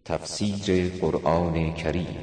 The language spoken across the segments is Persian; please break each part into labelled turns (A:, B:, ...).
A: تفسیر قرآن کریم.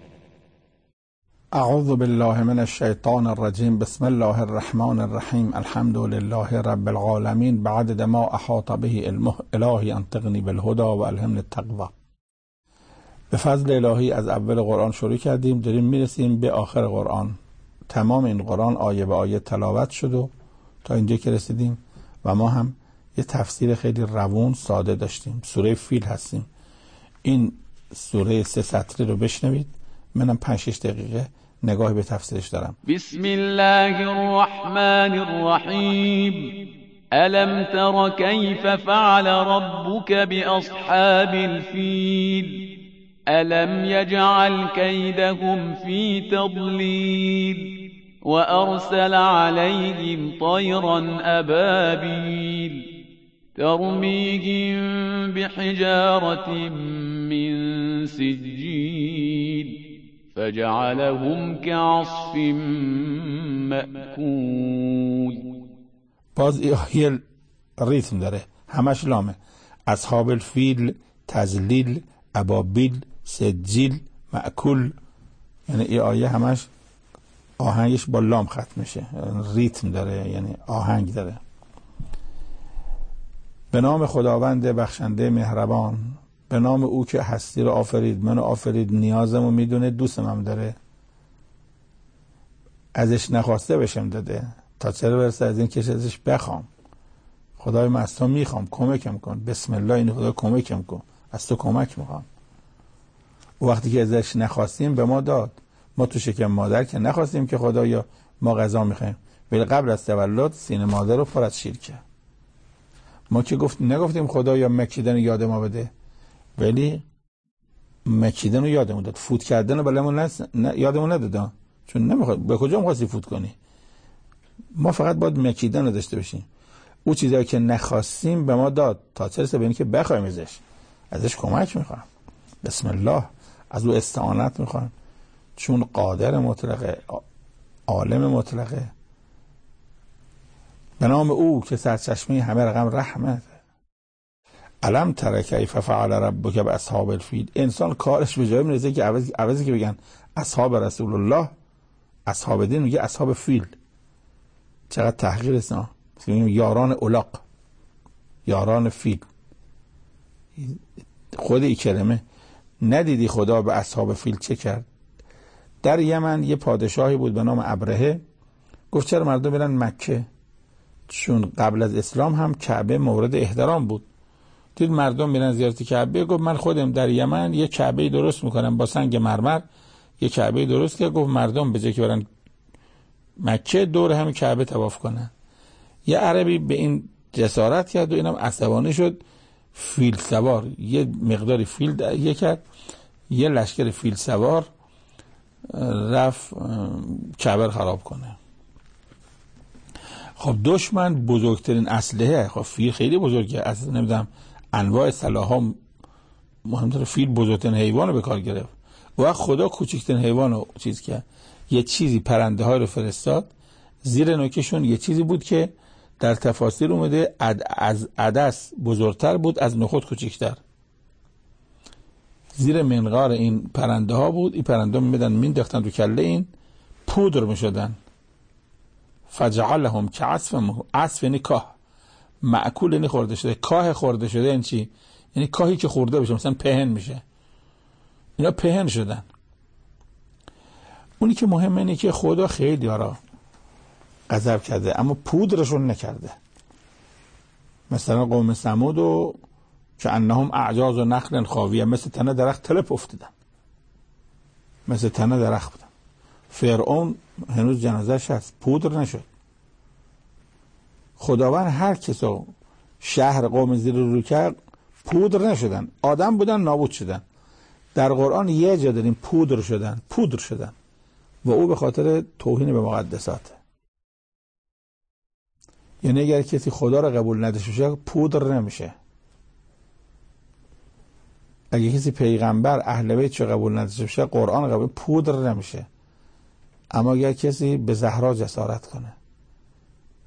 B: اعوذ بالله من الشیطان الرجیم. بسم الله الرحمن الرحیم. الحمد لله رب العالمین. بعدد ما احاط به علمه. الهی انطقنی بالهدى و الهمنی التقوی. به فضل الهی از اول قرآن شروع کردیم، داریم میرسیم به آخر قرآن. تمام این قرآن آیه به آیه تلاوت شد و تا اینجا که رسیدیم و ما هم یه تفسیر خیلی روون ساده داشتیم. سوره فیل هستیم. این سوره 3 سطری رو بشنوید، منم 5-6 دقیقه نگاهی به تفسیرش دارم.
C: بسم الله الرحمن الرحیم. الم تر کیف فعل ربک باصحاب الفیل الم یجعل کیدهم فی تضلیل و ارسل علیهم طیرا ابابیل ترمیهم بحجارة من سجیل فجعلهم كعصف مأکول.
B: باز آیه ریتم داره، همش لامه. اصحاب الفیل، تذلیل، ابابیل، سجیل، مأکول. یعنی این آیه همش آهنگش با لام ختم میشه، ریتم داره، یعنی آهنگ داره. به نام خداوند بخشنده مهربان، به نام او که هستی رو آفرید، منو آفرید، نیازمو میدونه، دوستم هم داره، ازش نخواسته بشم داده، تا چرا برسه از این کش ازش بخوام. خدای من از تو میخوام، کمکم کن. بسم الله، این خدا کمکم کن، از تو کمک میخوام. و وقتی که ازش نخواستیم به ما داد. ما تو شکم مادر که نخواستیم که خدایا ما غذا میخوایم، ولی قبل از تولد سینه مادر رو پر از شیر کرد. ما که نگفتیم خدایا مکیدن یاد ما بده، ولی مکیدن رو یادمون داد. فوت کردن رو بلمون یادمون نداد، چون نمیخواد. به کجا می‌خواستی فوت کنی؟ ما فقط باید مکیدن رو داشته باشیم. او چیزایی که نخواستیم به ما داد تا چه رسه به این که بخوایم ازش کمک میخوام. بسم الله، از او استعانت میخوام، چون قادر مطلقه، عالم مطلقه. به نام او که سرچشمه همه رقم رحمت. الم تر کیف فعل ربک باصحاب الفیل. انسان کارش به جای میرسه که عوضی که بگن اصحاب رسول الله، اصحاب دین، میگه اصحاب فیل. چقدر تحقیر است. یاران الاغ، یاران فیل. خود این کلمه ندیدی خدا به اصحاب فیل چه کرد؟ در یمن یه پادشاهی بود به نام ابرهه. گفت چرا مردم برن مکه؟ چون قبل از اسلام هم کعبه مورد احترام بود. دید مردم میرن زیارت کعبه، گفت من خودم در یمن یه کعبه درست میکنم با سنگ مرمر. یه کعبه درست که گفت مردم به جای که برن مکه دور همین کعبه طواف کنن. یه عربی به این جسارت کرد و اینم عصبانی شد. فیل سوار یه مقداری فیل یه کرد، یه لشکر فیل سوار رفت کعبه رو خراب کنه. خب دشمن بزرگترین اسلحه، خب فیل خیلی بزرگه، اصلا نمیدونم انواع سلاح‌ها مهمتر، فیل بزرگترین حیوان رو به کار گرفت. و خدا کوچکترین حیوان رو چیز کرد. یه چیزی پرنده های رو فرستاد، زیر نوکشون یه چیزی بود که در تفاسیر اومده از عدس بزرگتر بود، از نخود کوچکتر. زیر منقار این پرنده ها بود. این پرنده ها میمدن مینداختن رو کله این، پودر میشدن. فجعلهم کعصف یعنی کاه، مأکول یعنی خورده شده. کاه خورده شده یعنی چی؟ یعنی کاهی که خورده بشه، مثلا پهن میشه. اینا پهن شدن. اونی که مهمه اینه که خدا خیلی را غضب کرده اما پودرشون نکرده. مثلا قوم ثمود و که انهم اعجاز و نخل خاویه، مثل تنه درخت تلپ افتیدن، مثل تنه درخت بودن. فرعون هنوز جنازه‌اش هست، پودر نشد. خداوند هر کسو شهر قوم زیر رو کرد پودر نشدن، آدم بودن نابود شدن. در قرآن یه جا داریم پودر شدن و او به خاطر توهین به مقدساته. یعنی اگر کسی خدا را قبول نداشته باشه پودر نمیشه. اگر کسی پیغمبر اهل بیت رو قبول نداشته باشه قرآن قبول، پودر نمیشه. اما اگر کسی به زهرا جسارت کنه،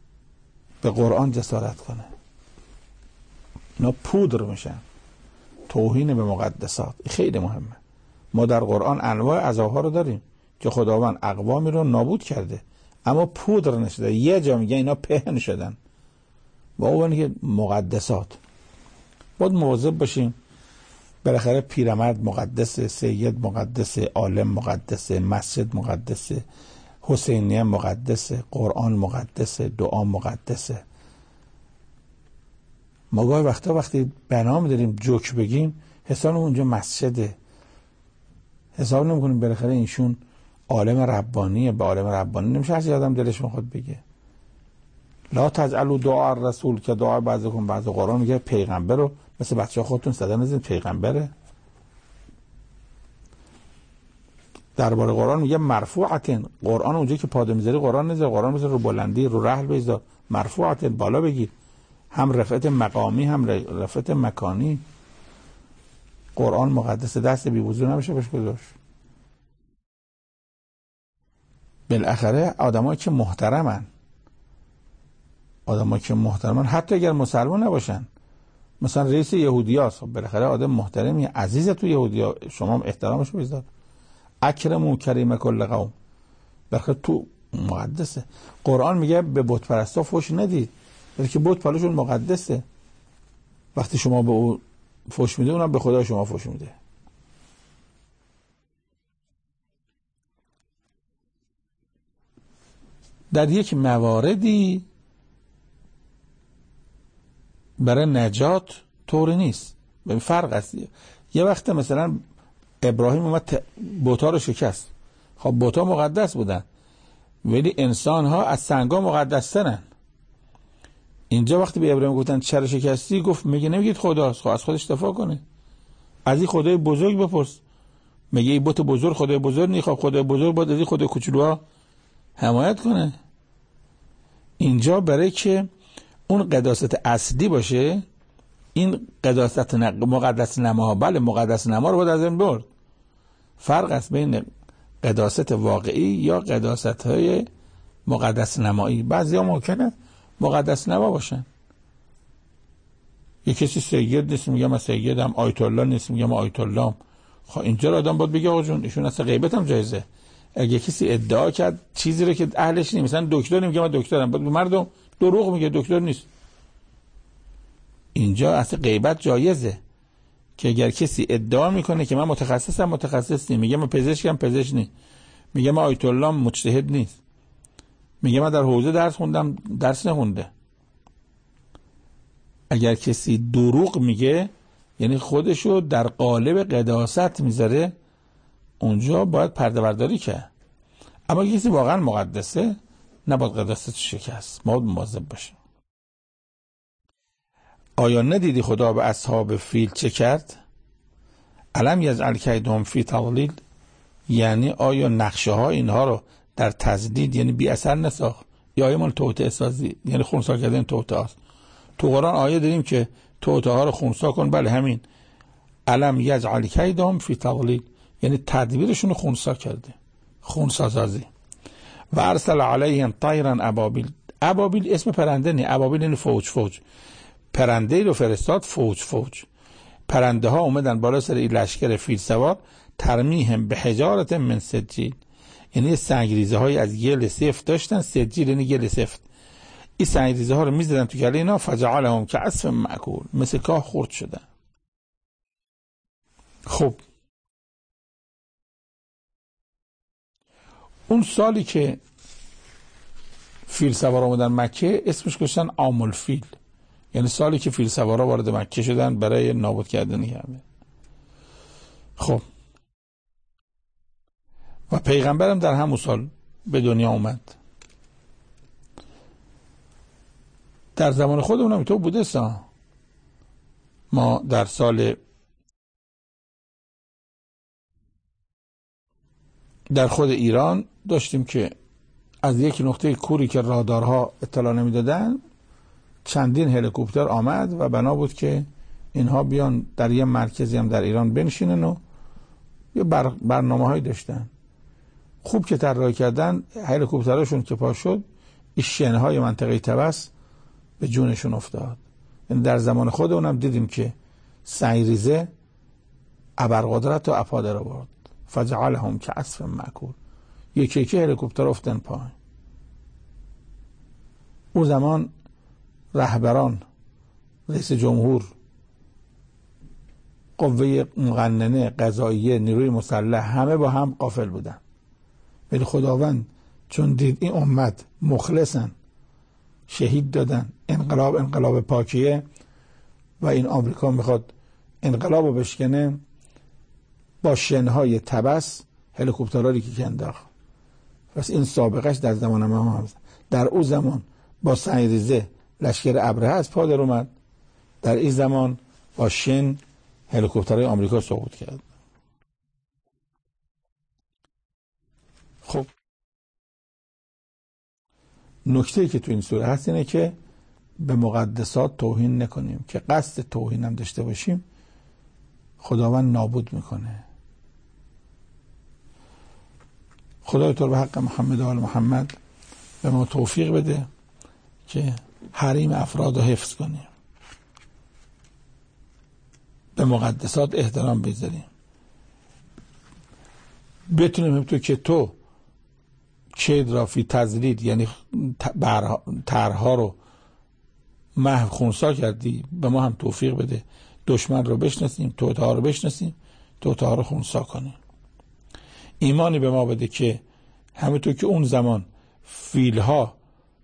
B: به قرآن جسارت کنه، اینا پودر میشن. توهین به مقدسات. خیلی مهمه. ما در قرآن انواع عذاب‌ها رو داریم که خداوند اقوامی رو نابود کرده اما پودر نشده. یه جا میگه اینا پهن شدن با اون که مقدسات. باید مواظب باشیم. بالاخره پیرمرد مقدسه، سید مقدسه، عالم مقدسه، مسجد مقدسه، حسینیه مقدسه، قرآن مقدسه، دعا مقدسه. ما گاهی وقتی بنا می‌داریم جوک بگیم حساب اونجا مسجده، حساب نمی‌کنیم بالاخره اینشون عالم ربانیه. به عالم ربانی نمیشه هر آدم دلش میخواد بگه. لا تجعلوا دعاء الرسول که دعا بعضکم بعض. قرآن میگه پیغمبر رو مثل بچه‌ها خودتون صدا نزنید پیغمبره. درباره قرآن میگه مرفوعتن. قرآن اونجایی که پاده میذاری قرآن نذار، قرآن بذار رو بلندی، رو رحل بذار. مرفوعتن بالا بگیر، هم رفعت مقامی هم رفعت مکانی. قرآن مقدس، دست بی وضو نمیشه بهش گذاشت. بالاخره آدمایی که محترمن حتی اگر مسلمان نباشن، مثلا رئیس یهودیاست، خب بالاخره آدم محترمی عزیز تو یهودیا، شما هم احترامش بذار. اکرموا کریم کل قوم، بالاخره تو مقدسه. قرآن میگه به بت پرستا فحش ندید، بلکه بت پالشون مقدسه. وقتی شما به او فحش میده اونم به خدا شما فحش میده. در یک مواردی برای نجات طوری نیست. به فرق است. یه وقت مثلا ابراهیم اومد بت‌ها رو شکست. خب بت‌ها مقدس بودن ولی انسان ها از سنگا مقدس ترن. اینجا وقتی به ابراهیم گفتن چرا شکستی، گفت میگه نمیگید خداست، خب از خودش دفاع کنه. از این خدای بزرگ بپرس. میگه این بت بزرگ خدای بزرگ نیست، خب خدای بزرگ باید از این خدای کوچولوها حمایت کنه. اینجا برای که اون قداست اصلی باشه، این قداست مقدس نما، بله مقدس نما رو باید از این برد. فرق است بین قداست واقعی یا قداست های مقدس نمایی. بعضی ها ممکنه مقدس نما باشن. یه کسی سید نیست میگه من سیدم، آیت الله نیست میگه من آیت اللهم. خب اینجا آدم باید بگه آقا جون ایشون اصلا غیبت هم جایزه. اگه کسی ادعا کرد چیزی رو که اهلش نیست، مثلا دکتر میگه من دکترم، بعد مردم دروغ میگه دکتر نیست، اینجا اصلا غیبت جایزه. که اگر کسی ادعا میکنه که من متخصصم، متخصص نیست، میگه من پزشکم، پزشک نیست، میگه من آیت الله مجتهد نیست، میگه من در حوزه درس خوندم، درس نخونده. اگر کسی دروغ میگه یعنی خودشو در قالب قداست میذاره، اونجا باید پرده برداری کرد. اما کسی واقعا مقدسه نباید قداست شکست. ما باید مواظب باشیم. آیا ندیدی خدا به اصحاب فیل چه کرد؟ الم یجعل کیدهم فی تضلیل، یعنی آیا نقشه ها اینها رو در تضلیل یعنی بی اثر نساخت؟ یا آیه مال توطئه سازی یعنی خونسا کردن توطئه است. تو قرآن آیه داریم که توطئه ها رو خونسا کن، بله همین الم یجعل کیدهم فی تضلیل یعنی تدبیرشون رو خونسا کرده، خونسا سازی. و ارسل علیهم طیرا ابابیل، ابابیل اسم پرنده نه، ابابیل یعنی فوج فوج. پرنده رو فرستاد فوج فوج. پرنده ها اومدن بالا سر این لشکر فیل سوار، ترمیهم به حجارت من سجیل، یعنی سنگریزه های از گل سفت داشتن. سجیل یعنی گل سفت. این سنگریزه ها رو میزدن تو گله اینا، فجعلهم کعصف مأکول، مثل کاه خرد شدن. خب اون سالی که فیل سوار اومدن مکه اسمش گذاشتن عام الفیل، یعنی سالی که فیل سوارا وارد مکه شدن برای نابود کردن همه. خب و پیغمبرم در همون سال به دنیا اومد. در زمان خودمون هم تو بوده سا. ما در سال در خود ایران داشتیم که از یک نقطه کوری که رادارها اطلاع نمیدادن چندین هلیکوپتر آمد و بنا بود که اینها بیان در یه مرکزی هم در ایران بنشینن و یه برنامه هایی داشتن. خوب که طراحی کردن، هلیکوپتراشون که پاش شد این شنه های منطقه طبس به جونشون افتاد. یعنی در زمان خودمون هم دیدیم که سنگریزه ابرقدرت و اپا در آورد. فجعلهم کعصف مأکول. یکی هلیکوپتر افتادن پایین. اون زمان رهبران، رئیس جمهور، قوه مقننه، قضاییه، نیروی مسلح، همه با هم غافل بودن. ولی خداوند چون دید این امت مخلصن، شهید دادن، انقلاب پاکیه و این آمریکا میخواد انقلاب رو بشکنه، با شنهای تبس هلیکوپتراری که انداخت. پس این سابقش در زمان ما هم. در اون زمان با سنگریزه لشکر ابرهه از پا در اومد، در این زمان با شن هلیکوپترهای آمریکا سقوط کرد. خب نکته‌ای که تو این سوره هست اینه که به مقدسات توهین نکنیم، که قصد توهین هم داشته باشیم خداوند نابود میکنه. خدای تو به حق محمد و آل محمد به ما توفیق بده که حریم افراد رو حفظ کنیم، به مقدسات احترام بذاریم، بتونیم همونطور که تو کید را فی تذلیل، یعنی طرح‌ها رو محو خونسا کردی، به ما هم توفیق بده دشمن رو بشناسیم، توطئه‌ها رو بشناسیم، توطئه‌ها رو خونسا کنیم. ایمانی به ما بده که همونطور که اون زمان فیل‌ها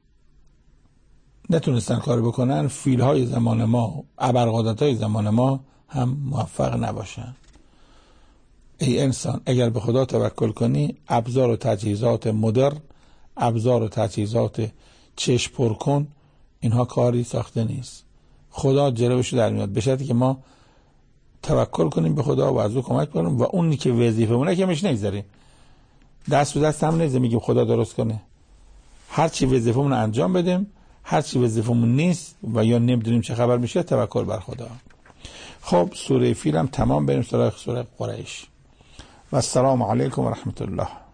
B: نتونستن کار بکنن، فیل‌های زمان ما، ابرقدرت‌های زمان ما هم موفق نباشن. ای انسان اگر به خدا توکل کنی، ابزار و تجهیزات مدرن، ابزار و تجهیزات چشم پر کن، اینها کاری ساخته نیست. خدا جلوشو در میاد، به شرطی که ما توکل کنیم به خدا و از او کمک کنیم و اونی که وظیفه‌مونه که مش نگذاریم، دست به دست هم نمیذاریم میگیم خدا درست کنه. هر چی وظیفه‌مون انجام بدیم، هر چی وظیفه‌مون نیست و یا نمیدونیم چه خبر میشه، توکل بر خدا. خب سوره فیل هم تمام، بریم سراغ سوره قریش. و السلام علیکم و رحمت الله.